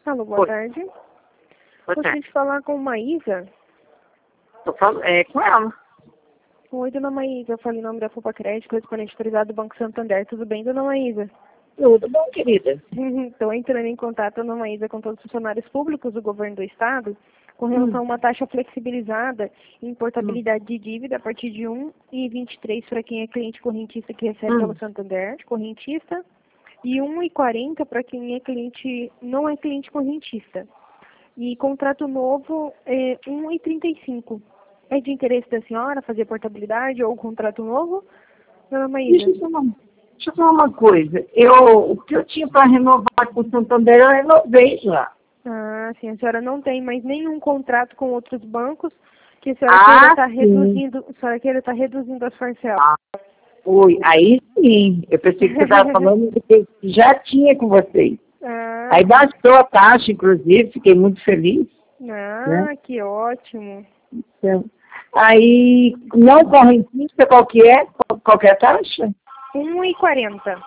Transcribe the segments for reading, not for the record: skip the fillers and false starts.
Alô, boa Oi. tarde. Boa Gostaria tarde. de falar com Maísa. Tô falando, com ela. Oi, dona Maísa. Eu falei em nome da FUPA Crédito, correspondente autorizado do Banco Santander. Tudo bem, dona Maísa? Tudo bom, querida? Estou entrando em contato, dona Maísa, com todos os funcionários públicos do governo do Estado com relação a uma taxa flexibilizada em portabilidade de dívida a partir de 1,23 para quem é cliente correntista que recebe pelo Santander, correntista, e 1,40 para quem é cliente, não é cliente correntista. E contrato novo é 1,35. É de interesse da senhora fazer portabilidade ou contrato novo? Dona Maísa? Deixa eu falar uma coisa. O que eu tinha para renovar com o Santander, eu renovei já. Ah, sim, a senhora não tem mais nenhum contrato com outros bancos que a senhora queira estar reduzindo, a senhora queira estar reduzindo as parcelas. Oi, aí sim. Eu pensei que você estava falando do que já tinha com vocês. Aí baixou a taxa, inclusive, fiquei muito feliz. Né? Que ótimo. Então, aí, não correntista, qual que é? Qual que é a taxa? 1,40.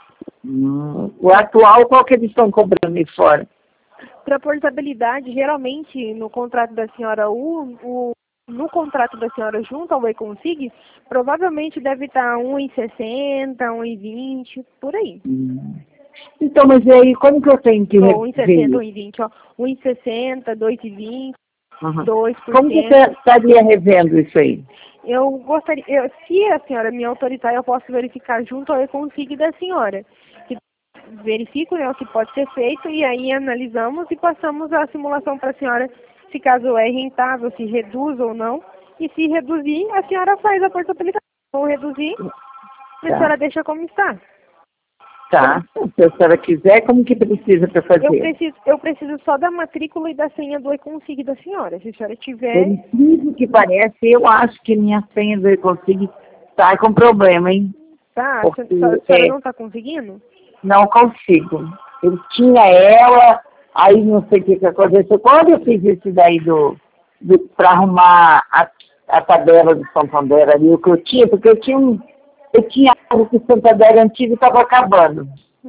O atual, qual que eles estão cobrando aí fora? Para portabilidade, geralmente no contrato da senhora no contrato da senhora junto ao Econsig, provavelmente deve estar 1,60, 1,20, por aí. Então, mas aí, como que eu tenho que Ou ver 1,60, isso? 1,20, ó. 1,60, 2,20, Uhum. 2%. Como que você estaria revendo isso aí? Eu gostaria, se a senhora me autorizar, eu posso verificar junto ao Econsig da senhora. Verifico, né, o que pode ser feito e aí analisamos e passamos a simulação para a senhora, se caso é rentável, se reduz ou não. E se reduzir, a senhora faz a portabilidade. Ou reduzir, a senhora deixa como está. Tá. Se a senhora quiser, como que precisa para fazer? Eu preciso só da matrícula e da senha do Econsig da senhora. Se a senhora Por tiver... incrível que pareça, eu acho que minha senha do Econsig está com problema, hein? Tá, Porque a senhora não está conseguindo? não consigo. Eu tinha ela, aí não sei o que aconteceu. Quando eu fiz isso daí para arrumar a tabela do Santander ali, o que eu tinha, porque eu tinha algo que o Santander antigo estava acabando.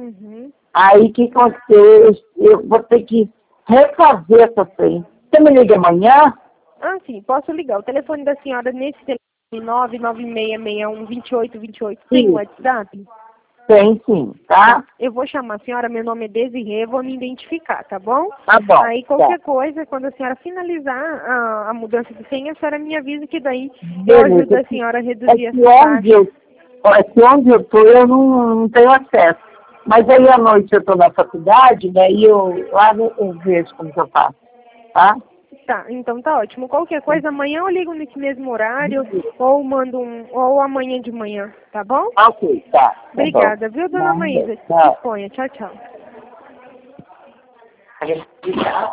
Aí o que aconteceu? Eu vou ter que refazer essa senha. Você me liga amanhã? Ah, sim, posso ligar. O telefone da senhora nesse telefone 996612828 tem o Sim, WhatsApp? tem sim, tá? Eu vou chamar a senhora, meu nome é Desirê, vou me identificar, tá bom? Tá bom. Aí qualquer coisa, quando a senhora finalizar a mudança de senha, a senhora me avisa que daí eu Beleza. ajudo a senhora a reduzir essa Onde eu estou, eu não tenho acesso. Mas aí à noite eu estou na faculdade, daí lá eu vejo como que eu faço, tá? Tá, então tá ótimo. Qualquer coisa, amanhã eu ligo nesse mesmo horário, ou mando ou amanhã de manhã, tá bom? Ok, tá. Obrigada, viu, dona Maísa? Tchau. Disponha. Tchau, tchau. Tchau.